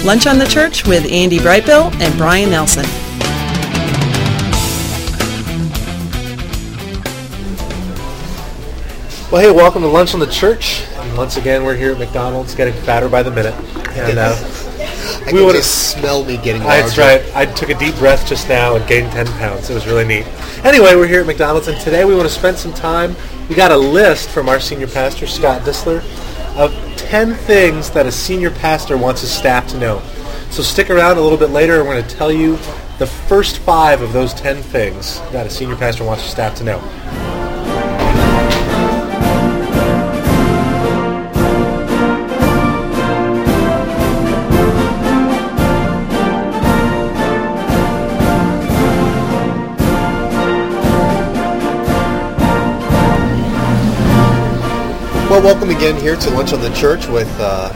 Lunch on the Church with Andy Brightbill and Brian Nelson. Well, hey, welcome to Lunch on the Church. And once again, we're here at McDonald's, getting fatter by the minute. And I can just smell me getting larger. That's right. I took a deep breath just now and gained 10 pounds. It was really neat. Anyway, we're here at McDonald's, and today we want to spend some time. We got a list from our senior pastor, Scott Disler, of 10 things that a senior pastor wants his staff to know. So stick around a little bit later, and we're going to tell you the first 5 of those 10 things that a senior pastor wants his staff to know. Well, welcome again here to Lunch on the Church with...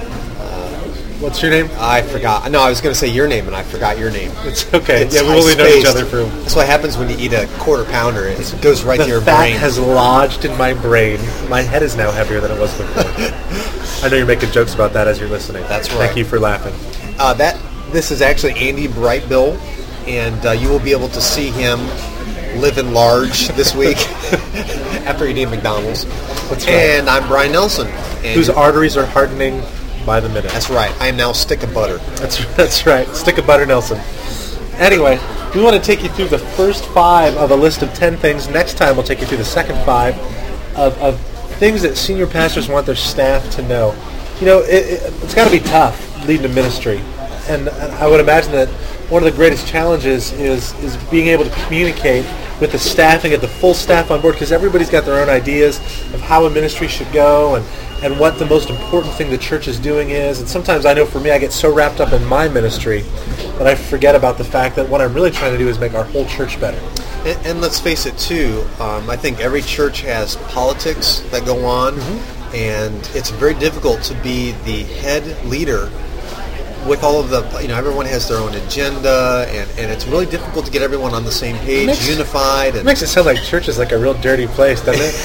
What's your name? I forgot. No, I was going to say your name, and I forgot your name. It's okay. We've only known each other for... That's what happens when you eat a quarter pounder. It goes right to your brain. The fat has lodged in my brain. My head is now heavier than it was before. I know you're making jokes about that as you're listening. That's right. Thank you for laughing. This is actually Andy Brightbill, and you will be able to see him living large this week after eating McDonald's. That's right. And I'm Brian Nelson. Whose arteries are hardening by the minute. That's right. I am now Stick of Butter. That's right. Stick of Butter Nelson. Anyway, we want to take you through the first 5 of a list of 10 things. Next time we'll take you through the second 5 of things that senior pastors want their staff to know. You know, it's got to be tough leading a ministry. And I would imagine that one of the greatest challenges is being able to communicate with the staff and get the full staff on board, because everybody's got their own ideas of how a ministry should go and what the most important thing the church is doing is. And sometimes I know for me, I get so wrapped up in my ministry that I forget about the fact that what I'm really trying to do is make our whole church better. And let's face it, too, I think every church has politics that go on, and it's very difficult to be the head leader with all of the, everyone has their own agenda, and it's really difficult to get everyone on the same page, unified. It makes it sound like church is like a real dirty place, doesn't it?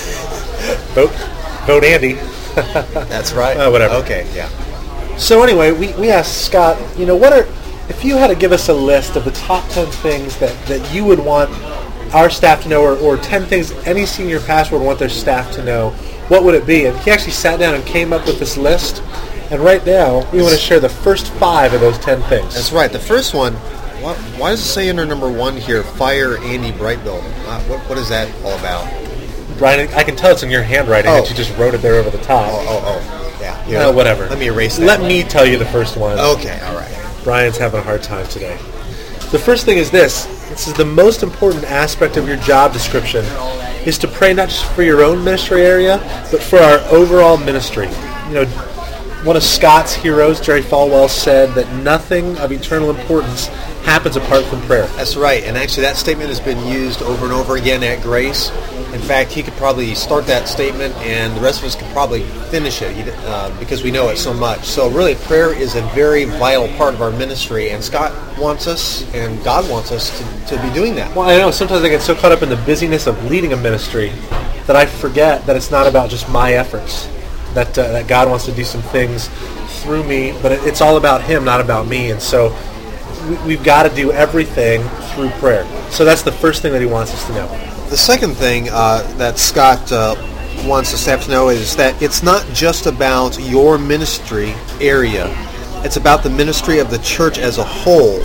Vote Andy. That's right. Whatever. Okay, yeah. So anyway, we asked Scott, if you had to give us a list of the top 10 things that you would want our staff to know, or 10 things any senior pastor would want their staff to know, what would it be? And he actually sat down and came up with this list. And right now, we want to share the first 5 of those 10 things. That's right. The first one, why does it say under number 1 here, Fire Andy Brightbill? What is that all about? Brian, I can tell it's in your handwriting that you just wrote it there over the top. Yeah. Whatever. Let me erase that. Let me tell you the first one. Okay, all right. Brian's having a hard time today. The first thing is this. This is the most important aspect of your job description, is to pray not just for your own ministry area, but for our overall ministry. One of Scott's heroes, Jerry Falwell, said that nothing of eternal importance happens apart from prayer. That's right, and actually that statement has been used over and over again at Grace. In fact, he could probably start that statement, and the rest of us could probably finish it because we know it so much. So really, prayer is a very vital part of our ministry, and Scott wants us, and God wants us to be doing that. Well, I know sometimes I get so caught up in the busyness of leading a ministry that I forget that it's not about just my efforts. That God wants to do some things through me, but it's all about Him, not about me. And so we've got to do everything through prayer. So that's the first thing that He wants us to know. The second thing that Scott wants the staff to know is that it's not just about your ministry area. It's about the ministry of the church as a whole.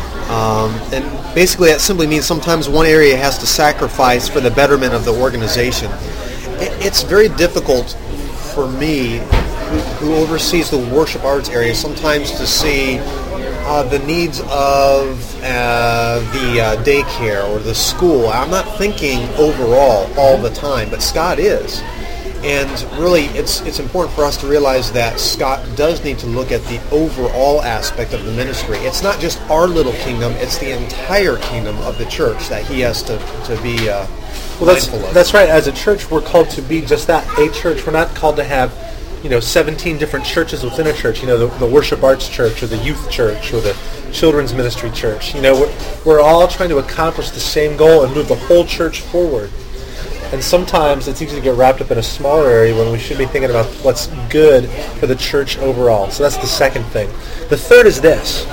And basically that simply means sometimes one area has to sacrifice for the betterment of the organization. It's very difficult for me, who oversees the worship arts area, sometimes to see the needs of the daycare or the school. I'm not thinking overall all the time, but Scott is. And really, it's important for us to realize that Scott does need to look at the overall aspect of the ministry. It's not just our little kingdom, it's the entire kingdom of the church that he has to be mindful of. That's right. As a church, we're called to be just that, a church. We're not called to have 17 different churches within a church, the worship arts church or the youth church or the children's ministry church. We're all trying to accomplish the same goal and move the whole church forward. And sometimes it's easy to get wrapped up in a smaller area when we should be thinking about what's good for the church overall. So that's the second thing. The third is this.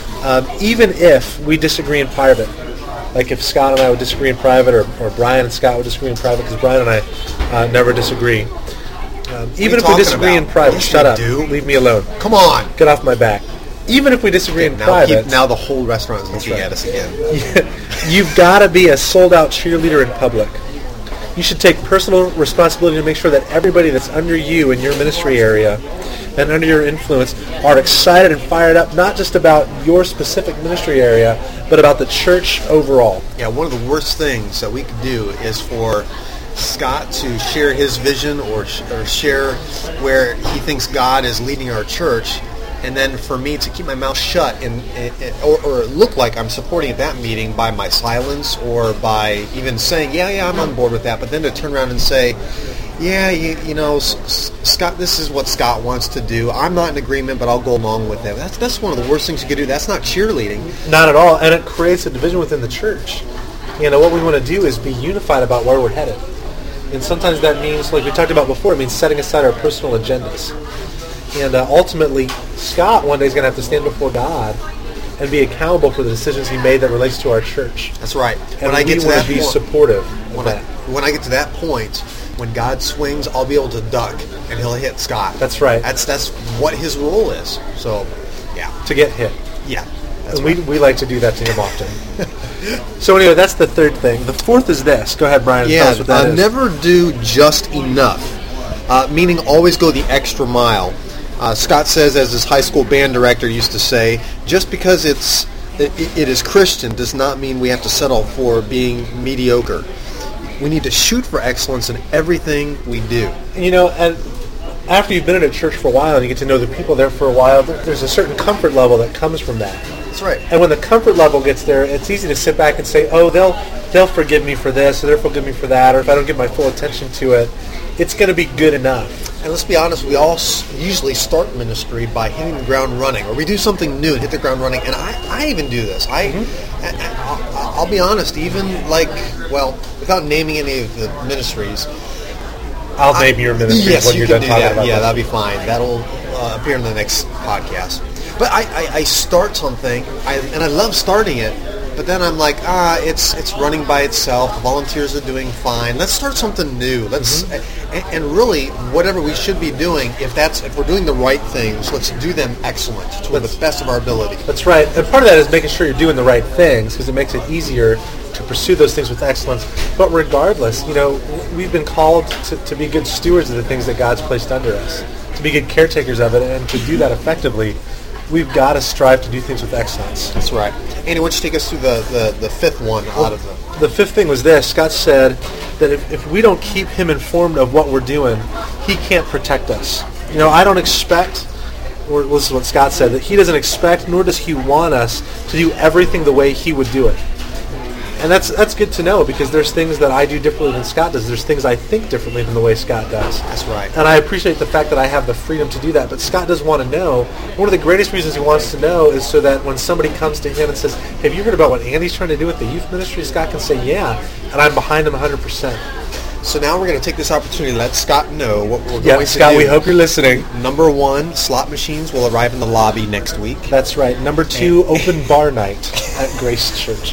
Even if we disagree in private, like if Scott and I would disagree in private, or Brian and Scott would disagree in private, because Brian and I never disagree. Even if we disagree in private, shut up, leave me alone. Come on. Get off my back. Even if we disagree in private. Now the whole restaurant is looking at us again. You've got to be a sold-out cheerleader in public. You should take personal responsibility to make sure that everybody that's under you in your ministry area and under your influence are excited and fired up, not just about your specific ministry area, but about the church overall. Yeah, one of the worst things that we could do is for Scott to share his vision or share where he thinks God is leading our church, and then for me to keep my mouth shut or look like I'm supporting that meeting by my silence or by even saying, yeah, I'm on board with that, but then to turn around and say, yeah, you know, Scott, this is what Scott wants to do. I'm not in agreement, but I'll go along with that. That's one of the worst things you could do. That's not cheerleading. Not at all, and it creates a division within the church. You know, what we want to do is be unified about where we're headed. And sometimes that means, like we talked about before, it means setting aside our personal agendas. And ultimately, Scott one day is going to have to stand before God and be accountable for the decisions he made that relates to our church. That's right. And we want to be supportive of that. When I get to that point, when God swings, I'll be able to duck, and he'll hit Scott. That's right. That's what his role is. So, yeah. To get hit. Yeah. And we like to do that to him often. So anyway, that's the third thing. The fourth is this. Go ahead, Brian. Tell us what that is. Never do just enough, meaning always go the extra mile. Scott says, as his high school band director used to say, just because it is Christian does not mean we have to settle for being mediocre. We need to shoot for excellence in everything we do. You know, and after you've been in a church for a while and you get to know the people there for a while, there's a certain comfort level that comes from that. That's right. And when the comfort level gets there, it's easy to sit back and say, oh, they'll forgive me for this, or they'll forgive me for that, or if I don't give my full attention to it, it's going to be good enough. And let's be honest, we all usually start ministry by hitting the ground running, or we do something new and hit the ground running. And I even do this. I'll be honest, even without naming any of the ministries. I'll name your ministry when you're done talking about it. Yeah, that'll be fine. That'll appear in the next podcast. But I start something, and I love starting it. But then I'm like, it's running by itself. The volunteers are doing fine. Let's start something new. And really, whatever we should be doing, if we're doing the right things, let's do them excellent to the best of our ability. That's right. And part of that is making sure you're doing the right things, because it makes it easier to pursue those things with excellence. But regardless, you know, we've been called to be good stewards of the things that God's placed under us, to be good caretakers of it, and to do that effectively. We've got to strive to do things with excellence. That's right. Andy, why don't you take us through the fifth one out of them? The fifth thing was this. Scott said that if we don't keep him informed of what we're doing, he can't protect us. You know, I don't expect, or this is what Scott said, that he doesn't expect, nor does he want us to do everything the way he would do it. And that's good to know, because there's things that I do differently than Scott does. There's things I think differently than the way Scott does. That's right. And I appreciate the fact that I have the freedom to do that. But Scott does want to know. One of the greatest reasons he wants to know is so that when somebody comes to him and says, have you heard about what Andy's trying to do with the youth ministry? Scott can say, yeah, and I'm behind him 100%. So now we're going to take this opportunity to let Scott know what we're going to do. Scott, we hope you're listening. Number 1, slot machines will arrive in the lobby next week. That's right. Number 2, open bar night at Grace Church.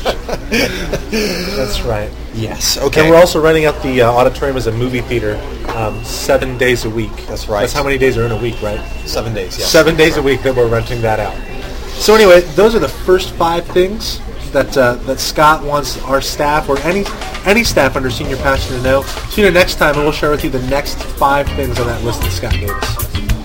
That's right. Yes. Okay. And we're also renting out the auditorium as a movie theater 7 days a week. That's right. That's how many days are in a week, right? 7 days, yes. 7 days a week that we're renting that out. So anyway, those are the first 5 things that Scott wants our staff, or any staff under senior pastor, to know. Tune in next time, and we'll share with you the next 5 things on that list that Scott gave us.